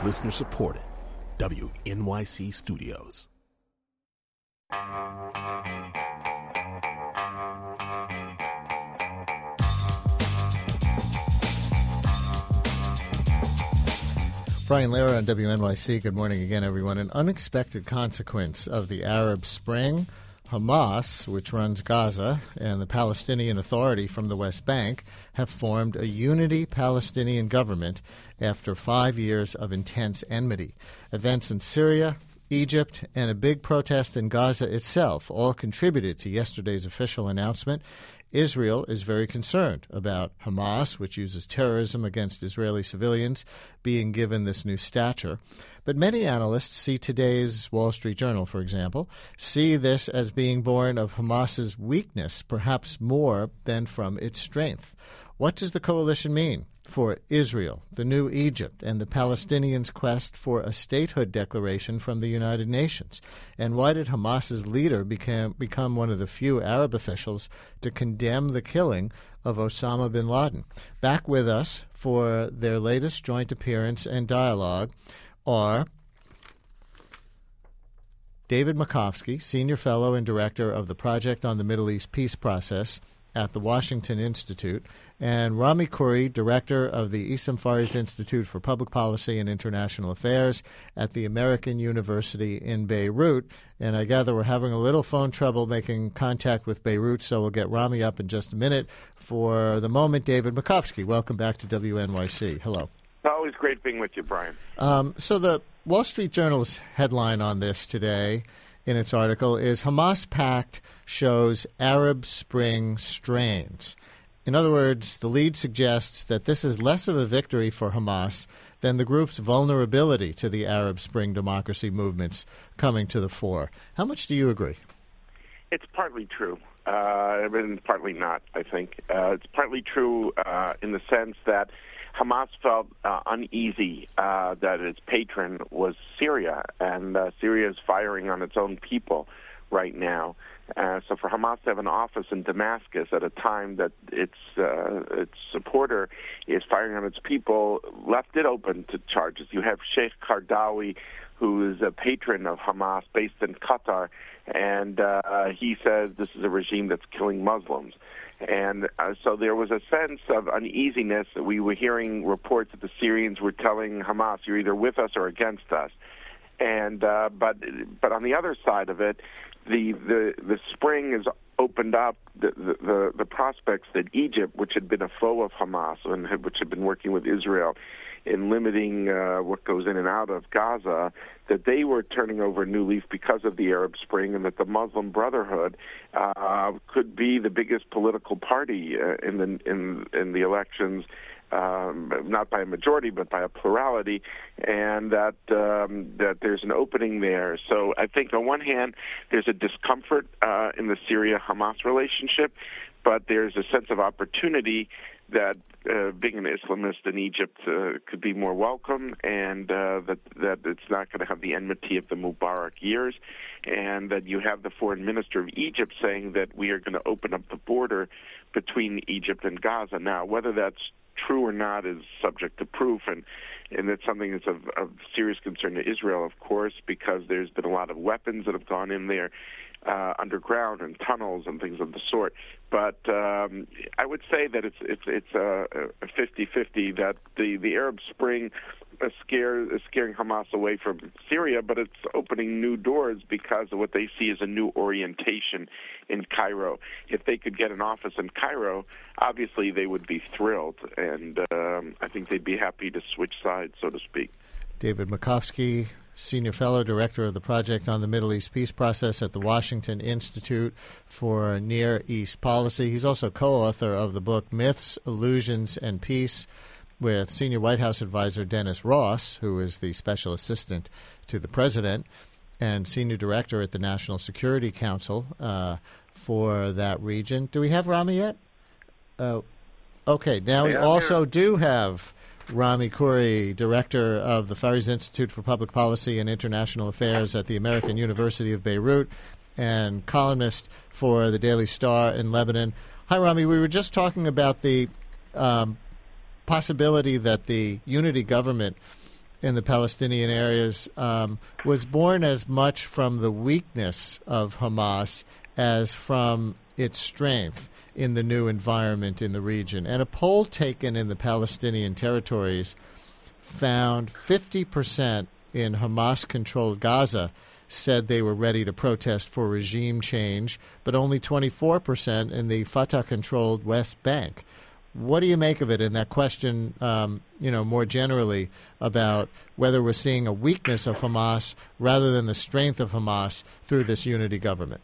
Listener supported. WNYC Studios. Brian Lehrer on WNYC. Good morning again, everyone. An unexpected consequence of the Arab Spring, Hamas, which runs Gaza, and the Palestinian Authority from the West Bank have formed a unity Palestinian government after 5 years of intense enmity. Events in Syria, Egypt, and a big protest in Gaza itself all contributed to yesterday's official announcement. Israel is very concerned about Hamas, which uses terrorism against Israeli civilians, being given this new stature. But many analysts see today's Wall Street Journal, for example, see this as being born of Hamas's weakness, perhaps more than from its strength. What does the coalition mean for Israel, the new Egypt, and the Palestinians' quest for a statehood declaration from the United Nations? And why did Hamas's leader become one of the few Arab officials to condemn the killing of Osama bin Laden? Back with us for their latest joint appearance and dialogue are David Makovsky, Senior Fellow and Director of the Project on the Middle East Peace Process at the Washington Institute, and Rami Khouri, Director of the Issam Fariz Institute for Public Policy and International Affairs at the American University in Beirut. And I gather we're having a little phone trouble making contact with Beirut, so we'll get Rami up in just a minute. For the moment, David Makovsky, welcome back to WNYC. Hello. Always great being with you, Brian. So the Wall Street Journal's headline on this today in its article is Hamas Pact shows Arab Spring strains. In other words, the lead suggests that this is less of a victory for Hamas than the group's vulnerability to the Arab Spring democracy movements coming to the fore. How much do you agree? It's partly true, and partly not, I think. It's partly true in the sense that Hamas felt uneasy that its patron was Syria, and Syria is firing on its own people right now. So for Hamas to have an office in Damascus at a time that its supporter is firing on its people left it open to charges. You have Sheikh Qaradawi, who is a patron of Hamas based in Qatar, and he says this is a regime that's killing Muslims. And so there was a sense of uneasiness. We were hearing reports that the Syrians were telling Hamas, you're either with us or against us. And but on the other side of it, the spring has opened up the prospects that Egypt, which had been a foe of Hamas and which had been working with Israel in limiting what goes in and out of Gaza, that they were turning over a new leaf because of the Arab Spring, and that the Muslim Brotherhood could be the biggest political party in the elections, not by a majority but by a plurality, and that there's an opening there. So I think on one hand there's a discomfort in the Syria-Hamas relationship, but there's a sense of opportunity that being an Islamist in Egypt could be more welcome, and that it's not going to have the enmity of the Mubarak years, and that you have the foreign minister of Egypt saying that we are going to open up the border between Egypt and Gaza. Now, whether that's true or not is subject to proof, and it's something that's of serious concern to Israel, of course, because there's been a lot of weapons that have gone in there underground and tunnels and things of the sort. But I would say that it's a 50-50, that the Arab Spring is scaring Hamas away from Syria, but it's opening new doors because of what they see as a new orientation in Cairo. If they could get an office in Cairo, obviously they would be thrilled, and I think they'd be happy to switch sides, so to speak. David Makovsky, Senior Fellow, Director of the Project on the Middle East Peace Process at the Washington Institute for Near East Policy. He's also co-author of the book Myths, Illusions, and Peace with Senior White House Advisor Dennis Ross, who is the Special Assistant to the President and Senior Director at the National Security Council for that region. Do we have Rami yet? Okay, now we also do have Rami Khouri, Director of the Fariz Institute for Public Policy and International Affairs at the American University of Beirut and columnist for the Daily Star in Lebanon. Hi, Rami. We were just talking about the possibility that the unity government in the Palestinian areas was born as much from the weakness of Hamas as from its strength in the new environment in the region. And a poll taken in the Palestinian territories found 50% in Hamas-controlled Gaza said they were ready to protest for regime change, but only 24% in the Fatah-controlled West Bank. What do you make of it in that question, more generally about whether we're seeing a weakness of Hamas rather than the strength of Hamas through this unity government?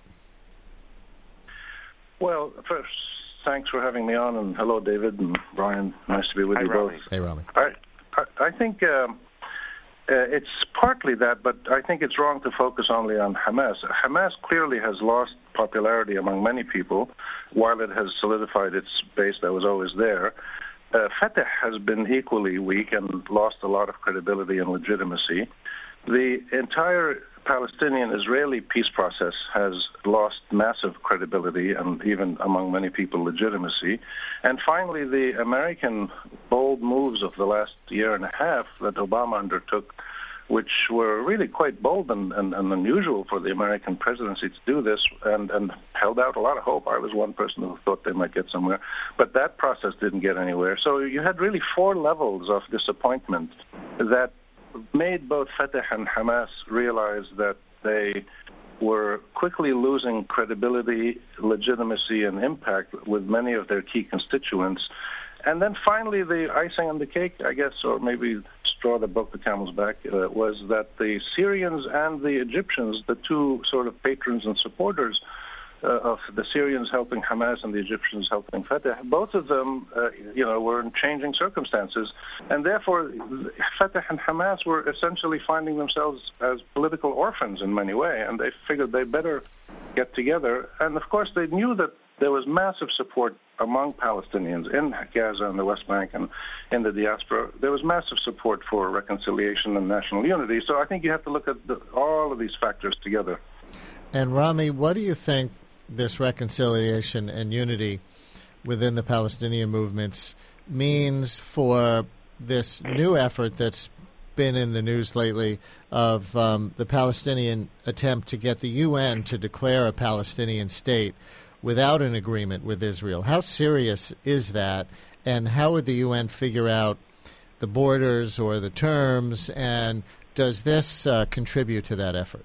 Well, first, thanks for having me on, and hello, David and Brian. Nice to be with you Rami. both. Hey, Rami. I think it's partly that, but I think it's wrong to focus only on Hamas. Hamas clearly has lost popularity among many people, while it has solidified its base that was always there. Fatah has been equally weak and lost a lot of credibility and legitimacy. The entire Palestinian-Israeli peace process has lost massive credibility and even among many people legitimacy. And finally, the American bold moves of the last year and a half that Obama undertook, which were really quite bold and unusual for the American presidency to do this, and held out a lot of hope. I was one person who thought they might get somewhere. But that process didn't get anywhere. So you had really four levels of disappointment that made both Fatah and Hamas realize that they were quickly losing credibility, legitimacy, and impact with many of their key constituents. And then finally, the icing on the cake, I guess, or maybe straw that broke the camel's back, was that the Syrians and the Egyptians, the two sort of patrons and supporters of the Syrians helping Hamas and the Egyptians helping Fatah, both of them, were in changing circumstances. And therefore, Fatah and Hamas were essentially finding themselves as political orphans in many ways, and they figured they better get together. And, of course, they knew that there was massive support among Palestinians in Gaza and the West Bank and in the diaspora. There was massive support for reconciliation and national unity. So I think you have to look at all of these factors together. And, Rami, what do you think this reconciliation and unity within the Palestinian movements means for this new effort that's been in the news lately of the Palestinian attempt to get the UN to declare a Palestinian state without an agreement with Israel? How serious is that, and how would the UN figure out the borders or the terms, and does this contribute to that effort?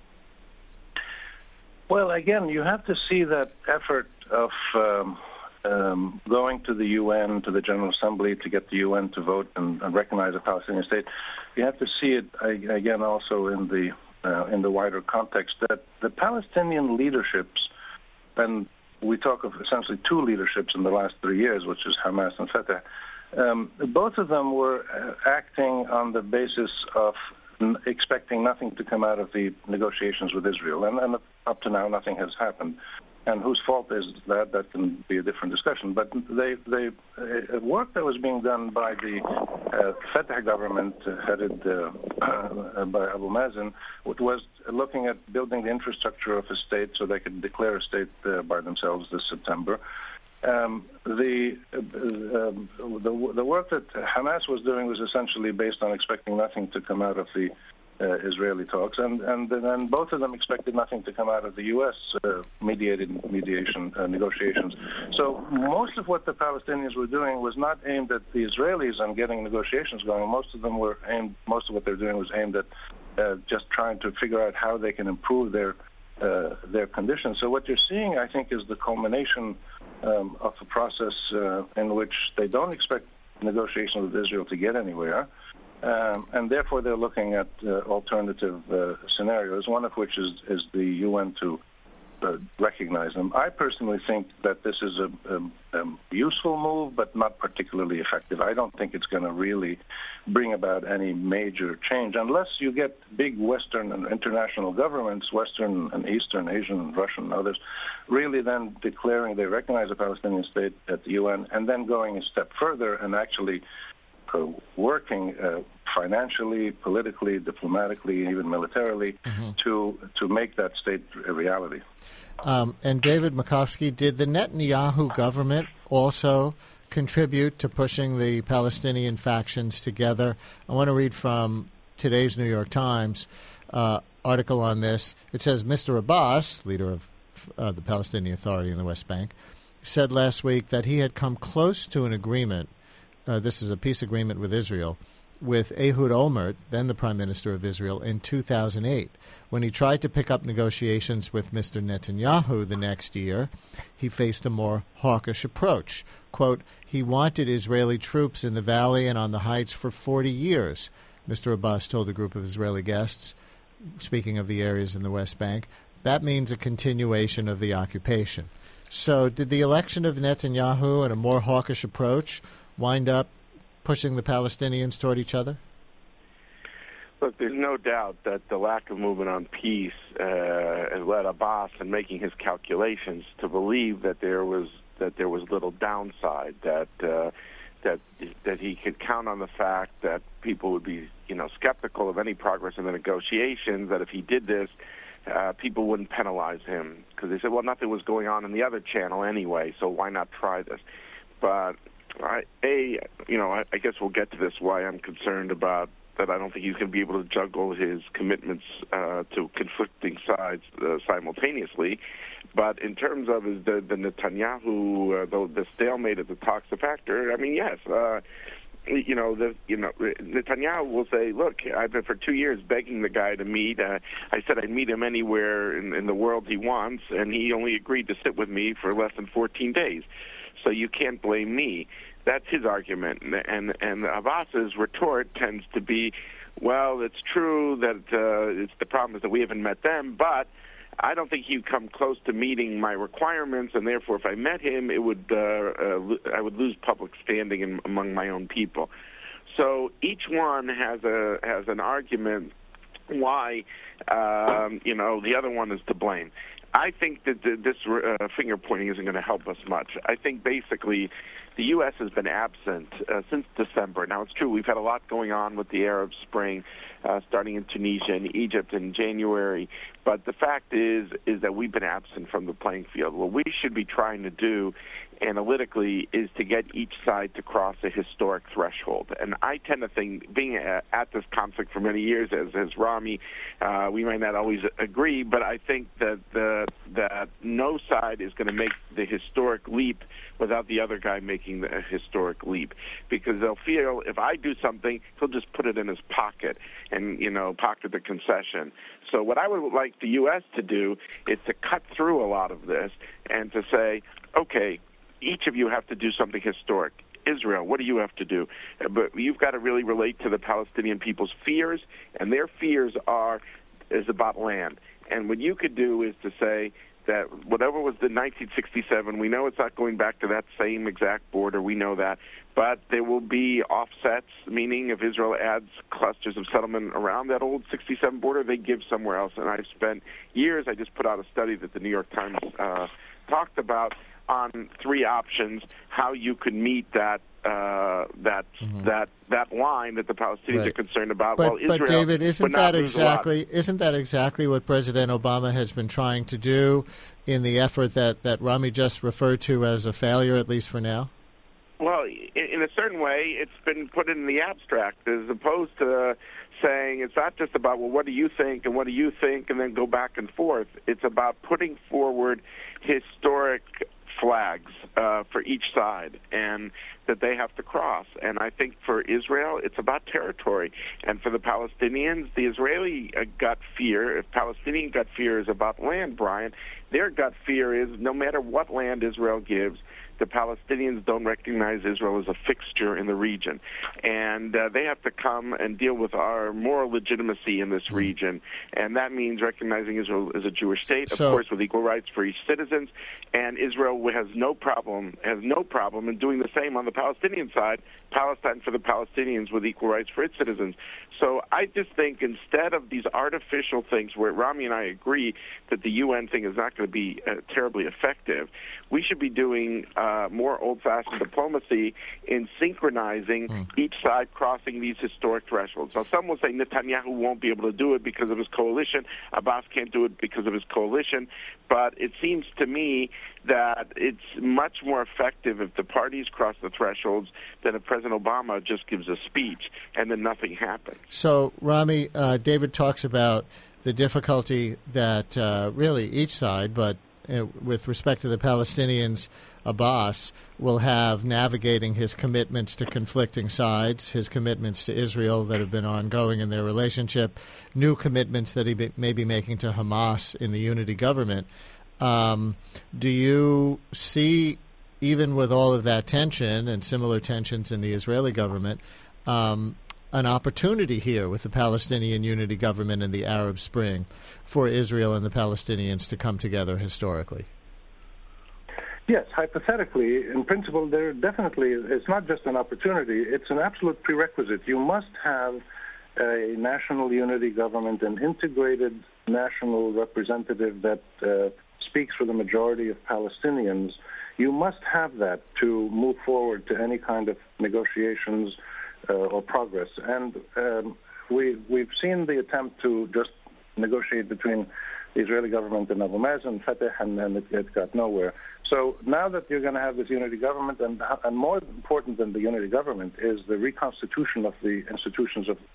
Well, again, you have to see that effort of going to the UN, to the General Assembly, to get the UN to vote and recognize a Palestinian state. You have to see it, again, also in the wider context that the Palestinian leaderships, and we talk of essentially two leaderships in the last 3 years, which is Hamas and Fatah, both of them were acting on the basis of expecting nothing to come out of the negotiations with Israel. And up to now, nothing has happened. And whose fault is that? That can be a different discussion. But work that was being done by the Fatah government, headed by Abu Mazen, was looking at building the infrastructure of a state so they could declare a state by themselves this September. The work that Hamas was doing was essentially based on expecting nothing to come out of the Israeli talks, and then both of them expected nothing to come out of the U.S. Negotiations. So most of what the Palestinians were doing was not aimed at the Israelis and getting negotiations going. Most of what they're doing was aimed at just trying to figure out how they can improve their conditions. So what you're seeing, I think, is the culmination of a process in which they don't expect negotiations with Israel to get anywhere. And therefore, they're looking at alternative scenarios, one of which is the UN to recognize them. I personally think that this is a useful move, but not particularly effective. I don't think it's going to really bring about any major change unless you get big Western and international governments, Western and Eastern, Asian, Russian, and others, really then declaring they recognize a Palestinian state at the UN, and then going a step further and actually working financially, politically, diplomatically, even militarily to make that state a reality. And David Makovsky, did the Netanyahu government also contribute to pushing the Palestinian factions together? I want to read from today's New York Times article on this. It says, Mr. Abbas, leader of the Palestinian Authority in the West Bank, said last week that he had come close to an agreement, this is a peace agreement with Israel, with Ehud Olmert, then the Prime Minister of Israel, in 2008. When he tried to pick up negotiations with Mr. Netanyahu the next year, he faced a more hawkish approach. Quote, he wanted Israeli troops in the valley and on the heights for 40 years, Mr. Abbas told a group of Israeli guests, speaking of the areas in the West Bank. That means a continuation of the occupation. So did the election of Netanyahu and a more hawkish approach wind up pushing the Palestinians toward each other? Look, there's no doubt that the lack of movement on peace has led Abbas in making his calculations to believe that there was little downside, that he could count on the fact that people would be, skeptical of any progress in the negotiations, that if he did this, people wouldn't penalize him because they said, well, nothing was going on in the other channel anyway, so why not try this? But I guess we'll get to this, why I'm concerned about that. I don't think he's going to be able to juggle his commitments to conflicting sides simultaneously. But in terms of the Netanyahu, the stalemate of the talks a factor, I mean, yes. Netanyahu will say, look, I've been for 2 years begging the guy to meet. I said I'd meet him anywhere in the world he wants, and he only agreed to sit with me for less than 14 days. So you can't blame me. That's his argument. And Abbas's retort tends to be, well, it's true that the problem is that we haven't met them, but I don't think he'd come close to meeting my requirements, and therefore, if I met him, I would lose public standing among my own people. So each one has an argument why the other one is to blame. I think that this finger pointing isn't going to help us much. I think basically the U.S. has been absent since December. Now, it's true, we've had a lot going on with the Arab Spring, starting in Tunisia and Egypt in January. But the fact is that we've been absent from the playing field. What we should be trying to do analytically is to get each side to cross a historic threshold. And I tend to think, being at this conflict for many years, as Rami, we might not always agree, but I think that no side is going to make the historic leap without the other guy making the historic leap, because they'll feel if I do something, he'll just put it in his pocket and, pocket the concession. So what I would like the U.S. to do is to cut through a lot of this and to say, okay, each of you have to do something historic. Israel, what do you have to do? But you've got to really relate to the Palestinian people's fears, and their fears is about land. And what you could do is to say that whatever was the 1967, we know it's not going back to that same exact border, we know that, but there will be offsets, meaning if Israel adds clusters of settlement around that old 67 border, they give somewhere else. And I've spent years, I just put out a study that the New York Times talked about on 3 options how you could meet that line that the Palestinians are concerned about. But David, isn't that exactly what President Obama has been trying to do in the effort that Rami just referred to as a failure, at least for now? Well, in a certain way, it's been put in the abstract, as opposed to saying it's not just about, well, what do you think and what do you think, and then go back and forth. It's about putting forward historic flags for each side and that they have to cross. And I think for Israel, it's about territory. And for the Palestinians, the Israeli gut fear, if Palestinian gut fear is about land, Brian, their gut fear is no matter what land Israel gives, the Palestinians don't recognize Israel as a fixture in the region. And they have to come and deal with our moral legitimacy in this region. And that means recognizing Israel as a Jewish state, of course, with equal rights for each citizens. And Israel has no problem in doing the same on the Palestinian side, Palestine for the Palestinians with equal rights for its citizens. So I just think instead of these artificial things where Rami and I agree that the UN thing is not going to be terribly effective, we should be doing more old-fashioned diplomacy in synchronizing each side crossing these historic thresholds. Now, some will say Netanyahu won't be able to do it because of his coalition. Abbas can't do it because of his coalition. But it seems to me that it's much more effective if the parties cross the thresholds than if President Obama just gives a speech and then nothing happens. So, Rami, David talks about the difficulty that really each side, but with respect to the Palestinians, Abbas will have navigating his commitments to conflicting sides, his commitments to Israel that have been ongoing in their relationship, new commitments that he may be making to Hamas in the unity government. Do you see, even with all of that tension and similar tensions in the Israeli government, an opportunity here with the Palestinian unity government and the Arab Spring for Israel and the Palestinians to come together historically? Yes, hypothetically, in principle, there definitely, it's not just an opportunity, it's an absolute prerequisite. You must have a national unity government, an integrated national representative that speaks for the majority of Palestinians. You must have that to move forward to any kind of negotiations or progress. And we've seen the attempt to just negotiate between the Israeli government and Abu Mazen, Fatah, and it got nowhere. So now that you're going to have this unity government, and more important than the unity government is the reconstitution of the institutions of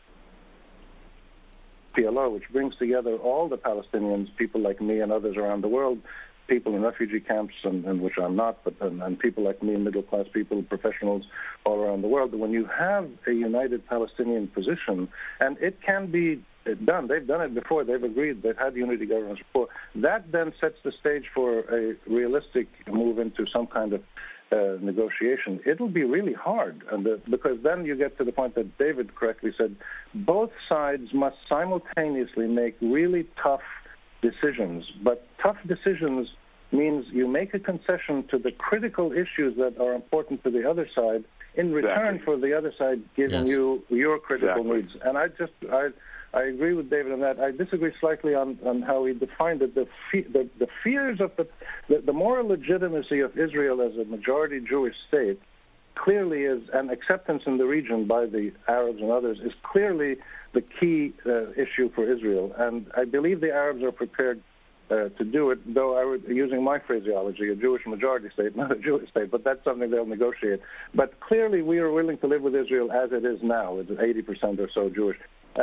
PLO, which brings together all the Palestinians, people like me and others around the world, people in refugee camps, and which I'm not, but and people like me, middle-class people, professionals all around the world. When you have a united Palestinian position, and it can be done, they've done it before, they've agreed, they've had unity governments before, that then sets the stage for a realistic move into some kind of negotiation. It'll be really hard, because then you get to the point that David correctly said, both sides must simultaneously make really tough decisions. But tough decisions means you make a concession to the critical issues that are important to the other side in return for the other side giving you your critical needs. And I agree with David on that. I disagree slightly on how he defined it. The fears of the moral legitimacy of Israel as a majority Jewish state clearly is, and acceptance in the region by the Arabs and others is clearly the key issue for Israel. And I believe the Arabs are prepared to do it, though I would, using my phraseology, a Jewish majority state, not a Jewish state, but that's something they'll negotiate. But clearly we are willing to live with Israel as it is now. It's 80% or so Jewish.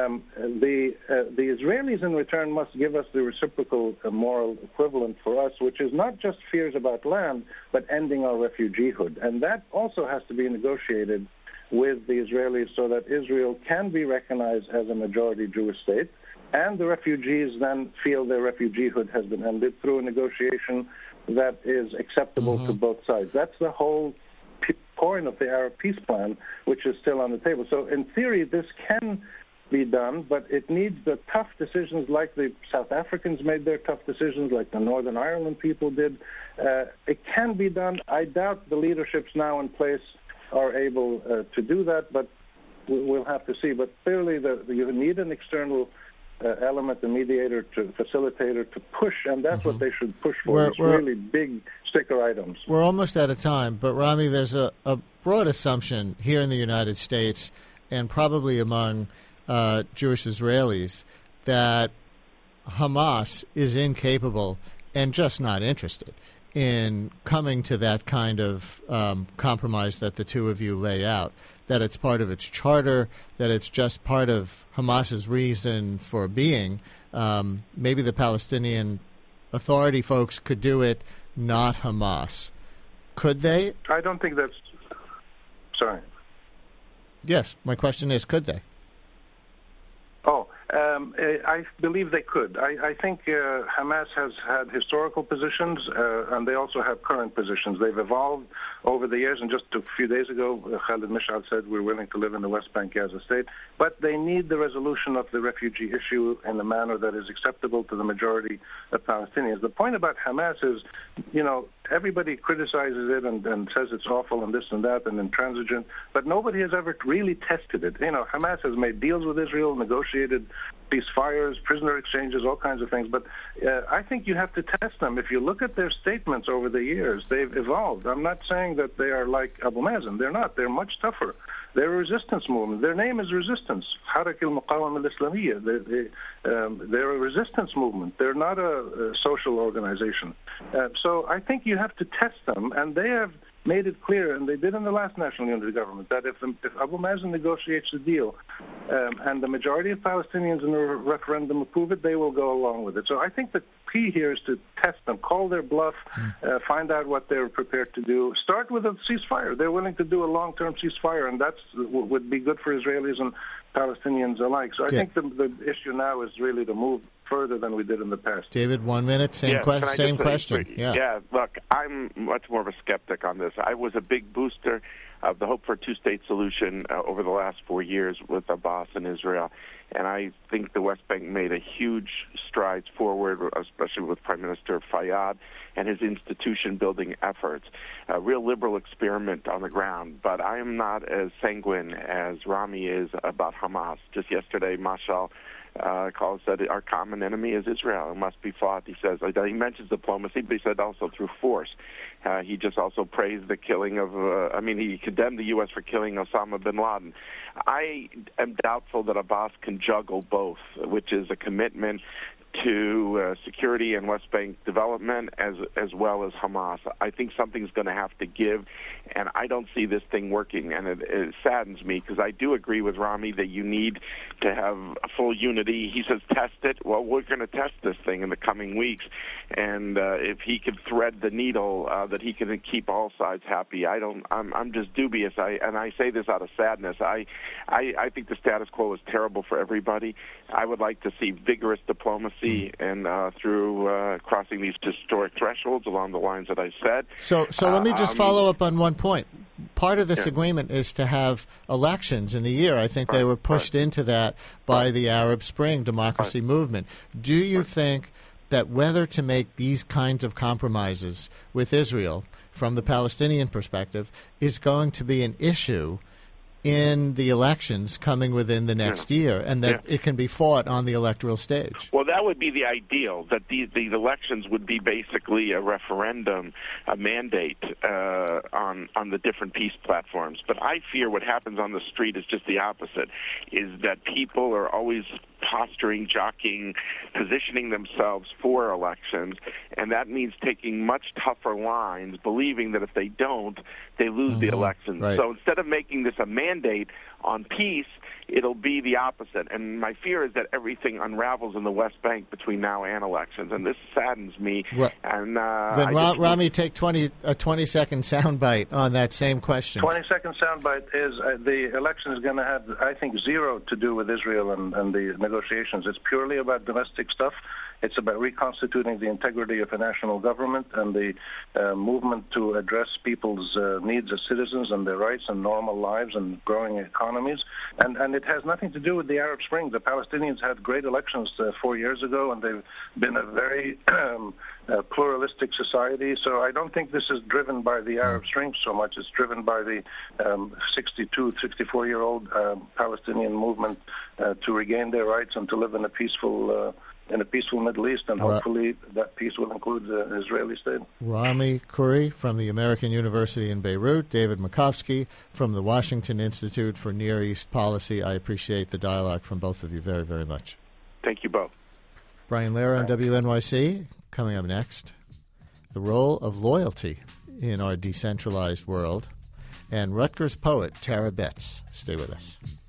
The Israelis in return must give us the reciprocal moral equivalent for us, which is not just fears about land, but ending our refugeehood. And that also has to be negotiated with the Israelis so that Israel can be recognized as a majority Jewish state, and the refugees then feel their refugeehood has been ended through a negotiation that is acceptable to both sides. That's the whole point of the Arab peace plan, which is still on the table. So in theory, this can be done, but it needs the tough decisions like the South Africans made their tough decisions, like the Northern Ireland people did. It can be done. I doubt the leaderships now in place are able to do that, but we'll have to see. But clearly you need an external element, a mediator, to facilitator, to push, and that's what they should push for. It's really big sticker items. We're almost out of time, but Rami, there's a broad assumption here in the United States and probably among Jewish Israelis that Hamas is incapable and just not interested in coming to that kind of compromise that the two of you lay out, that it's part of its charter, that it's just part of Hamas's reason for being. Maybe the Palestinian Authority folks could do it, not Hamas. Could they? I don't think that's... Sorry. Yes, my question is, could they? I believe they could. I think Hamas has had historical positions, and they also have current positions. They've evolved over the years, and just a few days ago, Khalid Mishal said we're willing to live in the West Bank as a state, but they need the resolution of the refugee issue in a manner that is acceptable to the majority of Palestinians. The point about Hamas is, everybody criticizes it and says it's awful and this and that and intransigent, but nobody has ever really tested it. Hamas has made deals with Israel, negotiated ceasefires, prisoner exchanges, all kinds of things, but I think you have to test them. If you look at their statements over the years, they've evolved. I'm not saying that they are like Abu Mazen. They're not. They're much tougher. They're a resistance movement. Their name is Resistance, Harak al-Muqawama al-Islamiyya. They're a resistance movement. They're not a social organization. So I think you have to test them, and they have made it clear, and they did in the last national unity government, that if Abu Mazen negotiates the deal and the majority of Palestinians in the referendum approve it, they will go along with it. So I think the key here is to test them, call their bluff, find out what they're prepared to do. Start with a ceasefire. They're willing to do a long-term ceasefire, and that would be good for Israelis and Palestinians alike. So I think the issue now is really to move further than we did in the past. David, 1 minute, same question. Yeah, look, I'm much more of a skeptic on this. I was a big booster of the hope for a two-state solution over the last 4 years with Abbas and Israel, and I think the West Bank made a huge strides forward, especially with Prime Minister Fayyad and his institution-building efforts. A real liberal experiment on the ground, but I am not as sanguine as Rami is about Hamas. Just yesterday, Mashal calls that our common enemy is Israel and must be fought. He says, he mentions diplomacy, but he said also through force. He just also praised the killing of, he condemned the U.S. for killing Osama bin Laden. I am doubtful that Abbas can juggle both, which is a commitment to security and West Bank development as well as Hamas. I think something's going to have to give, and I don't see this thing working, and it saddens me because I do agree with Rami that you need to have a full unity. He says test it. Well, we're going to test this thing in the coming weeks, and if he could thread the needle that he can keep all sides happy, I'm just dubious. I say this out of sadness. I think the status quo is terrible for everybody. I would like to see vigorous diplomacy and through crossing these historic thresholds along the lines that I said. So let me just follow up on one point. Part of this agreement is to have elections in the year. I think they were pushed into that by the Arab Spring democracy movement. Do you think that whether to make these kinds of compromises with Israel from the Palestinian perspective is going to be an issue in the elections coming within the next year, and that it can be fought on the electoral stage? Well, that would be the ideal, that the elections would be basically a referendum, a mandate on the different peace platforms. But I fear what happens on the street is just the opposite, is that people are always posturing, jockeying, positioning themselves for elections, and that means taking much tougher lines, believing that if they don't, they lose the elections. Right. So instead of making this a mandate on peace, it'll be the opposite. And my fear is that everything unravels in the West Bank between now and elections, and this saddens me. Right. And then Rami, take a 20-second soundbite on that same question. 20-second soundbite is the election is going to have, I think, zero to do with Israel and the negotiations. It's purely about domestic stuff. It's about reconstituting the integrity of a national government and the movement to address people's needs as citizens and their rights and normal lives and growing economies. And it has nothing to do with the Arab Spring. The Palestinians had great elections 4 years ago, and they've been a very pluralistic society. So I don't think this is driven by the Arab Spring so much. It's driven by the 62, 64-year-old Palestinian movement to regain their rights and to live in a peaceful Middle East, and hopefully that peace will include the Israeli state. Rami Khoury from the American University in Beirut, David Makovsky from the Washington Institute for Near East Policy. I appreciate the dialogue from both of you very, very much. Thank you both. Brian Lehrer on WNYC. Coming up next, the role of loyalty in our decentralized world, and Rutgers poet Tara Betts. Stay with us.